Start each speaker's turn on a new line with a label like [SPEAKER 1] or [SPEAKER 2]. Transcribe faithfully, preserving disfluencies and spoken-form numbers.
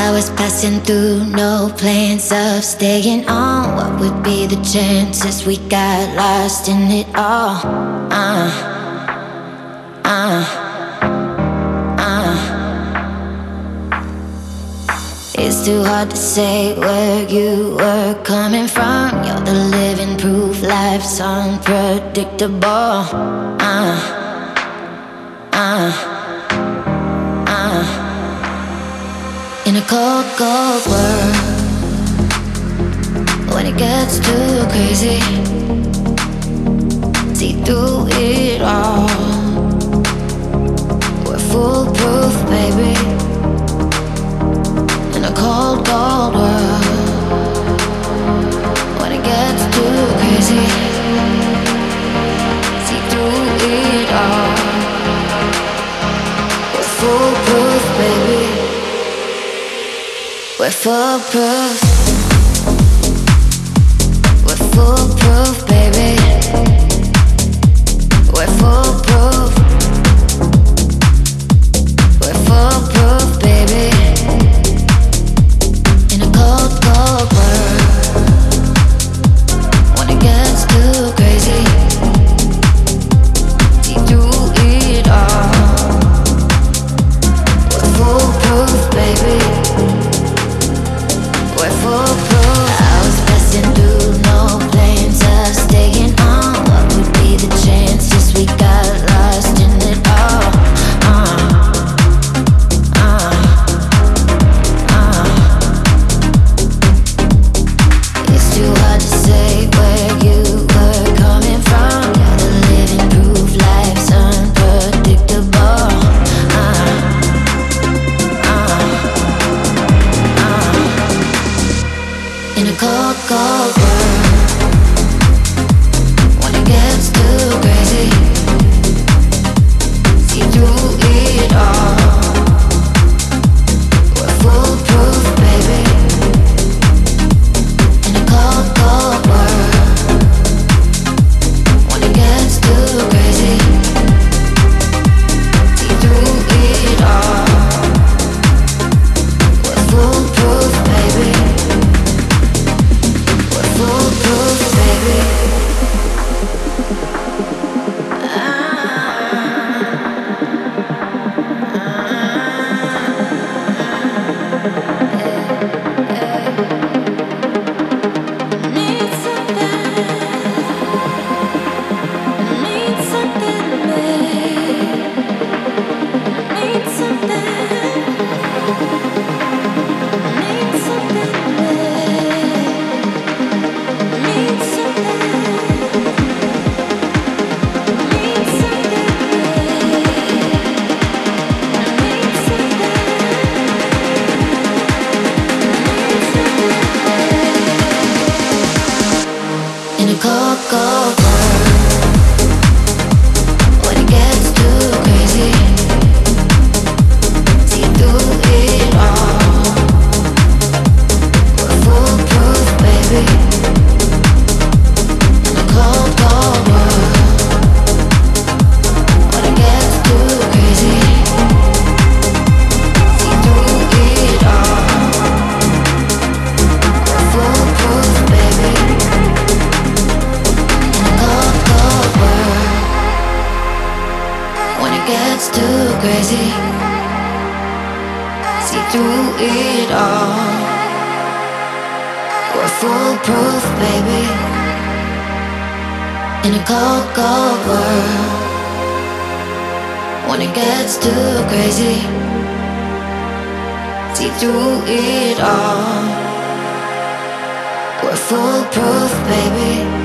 [SPEAKER 1] Hours passing through, no plans of staying on. What would be the chances we got lost in it all? Uh, uh, uh. It's too hard to say where you were coming from. You're the living proof life's unpredictable. Uh, uh, uh. In a cold, cold world, when it gets too crazy, see through it all. We're foolproof, baby. In a cold, cold world, when it gets too crazy, see through it all. We're foolproof, baby. We're foolproof. We're foolproof, baby. We're foolproof. We're foolproof, baby. In a cold, cold world, when it gets too crazy, see through it all. We're foolproof, baby. We're foolproof. Hours passing through, no plans of staying on. What would be the chances we got lost in it all? Uh, uh, uh. It's too hard to say where you were coming from. You're the living proof life's unpredictable. Uh, uh, uh. In a cold, cold world, when it gets too crazy, see through it all. We're foolproof, baby. In a cold, cold world, when it gets too crazy, see through it all. We're foolproof, baby. Foolproof, baby. Need something, need something, babe. Need something, need something, babe. Need something, need something, need something, in a cold, cold world, when it gets too crazy, see through it all. We're foolproof, baby. In a cold, cold world, when it gets too crazy, see through it all. We're foolproof, baby. In a cold, cold world, when it gets too crazy, see through it all. We're foolproof, baby. In a cold, cold world, when it gets too crazy, see through it all. We're foolproof, baby.